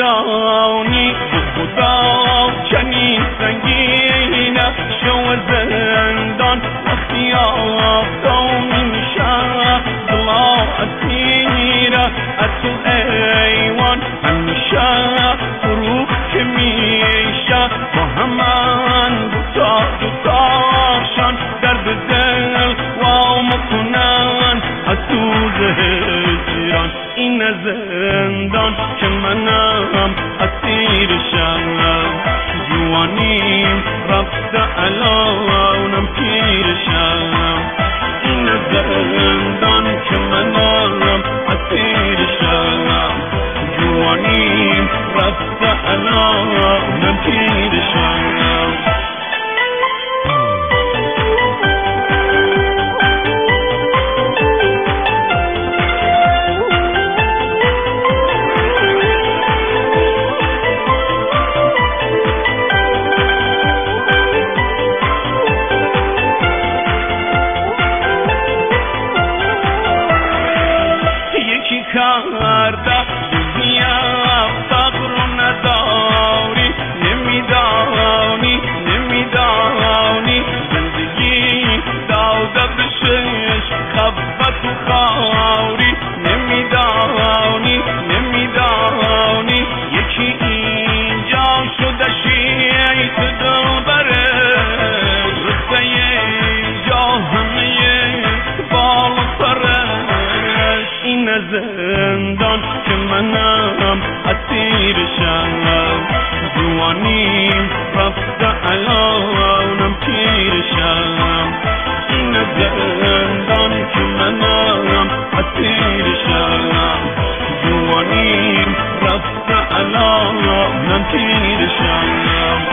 زندانی خدا چنین سنگینه شو زندان وقتی آفتاب میشه دلا اسیره از تو ایوان همیشه فروخ که میشه با همان دوتاشان درد دل و مکنن از سوز هجران این زندان که منم اسیرشم جوانیم رفته الانم پیرشم این زندان که منم اسیرشم جوانیم رفته الانم پیرشم کرده دنیا فقر و نداری نمیدانی زندگی داده بشش خبت و خاری نمیدانی یکی اینجا شده شیعه دل برش رسته اینجا همه بال و سرش این زندان که منم اسیرشم جوانیم رفته الانم پیرشم این زندان که منم اسیرشم جوانیم رفته الانم پیرشم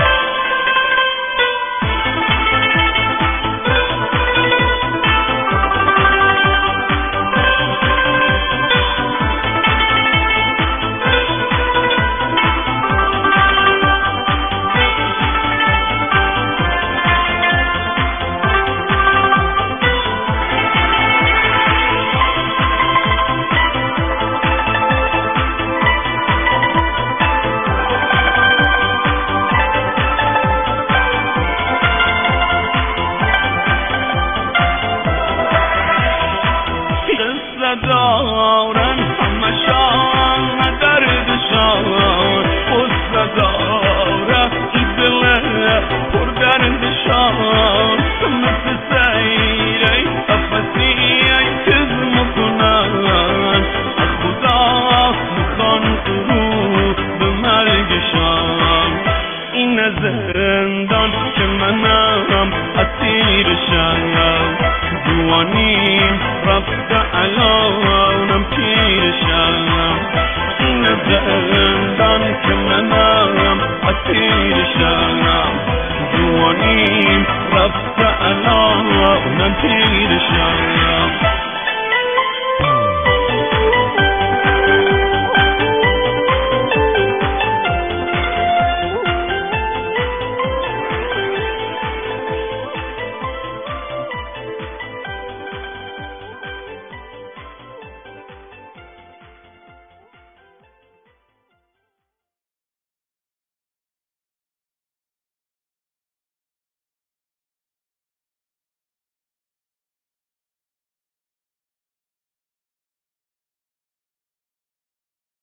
دارن همشان دردشان قصه داره ای دل پر دردشان مثل سیره افسی تز مکنن از خدا میخوان رو به مرگشان این زندان که منم اسیرشم جوانیم رفته الانم پیرشم این زندان که منم اسیرشم جوانیم رفته الانم پیرشم